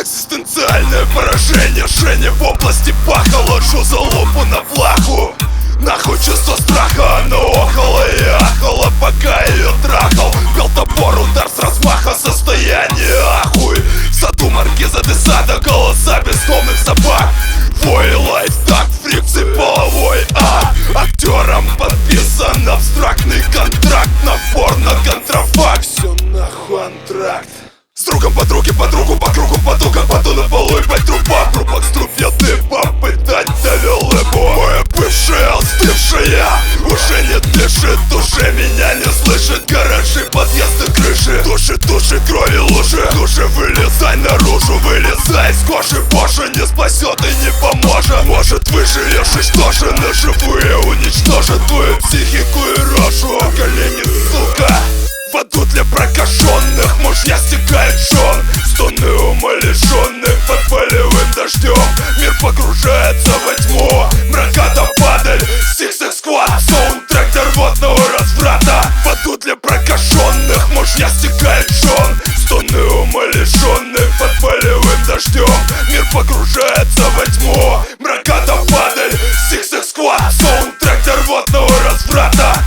Экзистенциальное поражение, жжение в области паха. Ложу за лупу на плаху. Нахуй чувство страха, она охала и ахала, пока ее трахал. Бил топор, удар с размаха, состояние ахуй. В саду маркиза де Сада, голоса бездомных собак. Вой лайф, так фрикции половой актерам подписан абстрактный контракт на порно-контрафакт. Все нахуй антракт. С другом подруги, подругу по кругу, потока поту на полу и пать труба. Трупок струпьеты попытать довел его. Моя бывшая, остывшая, уже не дышит, уже меня не слышит. Гаражи, подъезды, крыши, души, крови, лужи. Души, вылезай наружу, вылезай из кожи. Боже, не спасет и не поможет. Может, выживешь и что же на живые уничтожит твою психику и рожу. Колени, сука. В аду для прокаженных мужья стекает жен. Стоны умалишенных под полевым дождем. Мир погружается во тьму. Мраката падаль, Six Squad, саундтрек для рвотного разврата. В аду для прокаженных мужья стекает жен. Стоны умалишенных под полевым дождем. Мир погружается во тьму. Мраката падаль, Six Squad, саундтрек для рвотного разврата.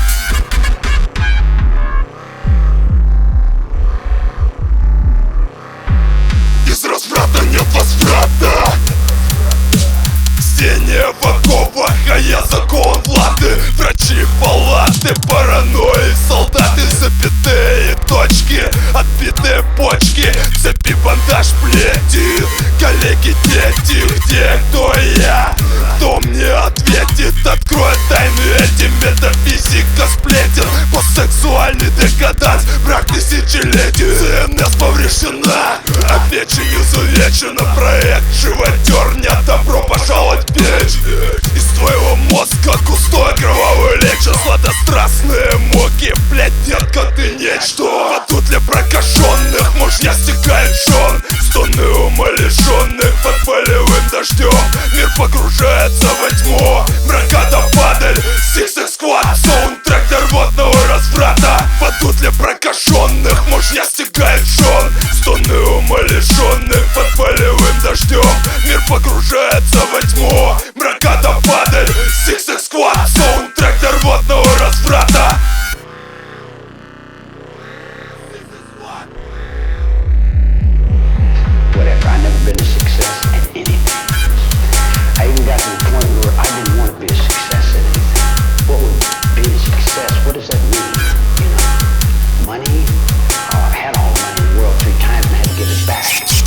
Из разврата нет возврата. Сидение в оковах, а я закован в латы. Врачи, палаты, паранойи, солдаты, запятые точки, отбитые почки, цепи, бандаж, плетит. Коллеги, дети, где, кто я? Кто мне ответит? Откроет тайны эти, метафизика сплетен. Постсексуальный декаданс, брак тысячелетий. ЦНС повреждена, а печень изувечена. Проект живодер, нет, добро пожаловать в печь. Из твоего мозга густой кровавый лечо. Сладострастные муки, блять, детка, ты нечто. В аду для прокаженных мужья стекает жен. Стоны умалишенных под полевым дождем. Мир погружается во тьму. Мраката падаль, Six Squad, саундтрек для рвотного разврата. В аду для прокаженных мужья стекает жен. Стоны умалишенных под полевым дождем. Мир погружается во тьму. Мраката падаль, Six Squad, саундтрек для рвотного разврата. Whatever, I've never been a success at anything. I even got to the point where I didn't want to be a success at anything. What would be a success? What does that mean? You know, money? I had all the money in the world 3 times and I had to give it back.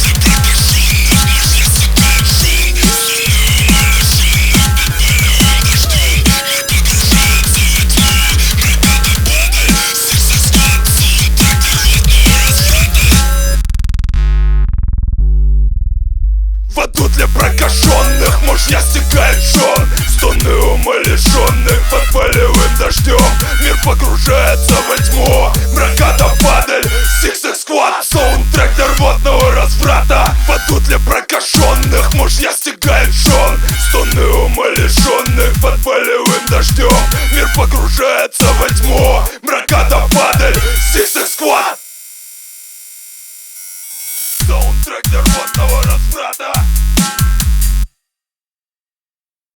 В аду для прокаженных мужья стекает жен. Стоны умалишенных под полевым дождем. Мир погружается во тьму. Мраката падаль, Six Squad, саундтрек для рвотного разврата. В аду для прокаженных мужья стекает жен. Стоны умалишенных под полевым дождем. Мир погружается во тьму. Мраката падаль, Six Squad, саундтрек для рвотного разврата.